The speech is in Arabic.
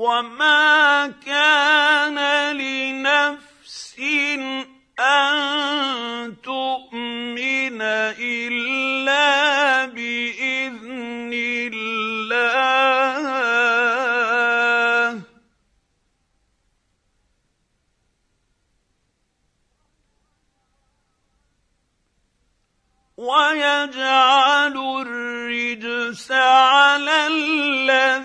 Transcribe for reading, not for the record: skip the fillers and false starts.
وما كان لنفس أن تؤمن إلا بإذن الله ويجعل الرجس على الذين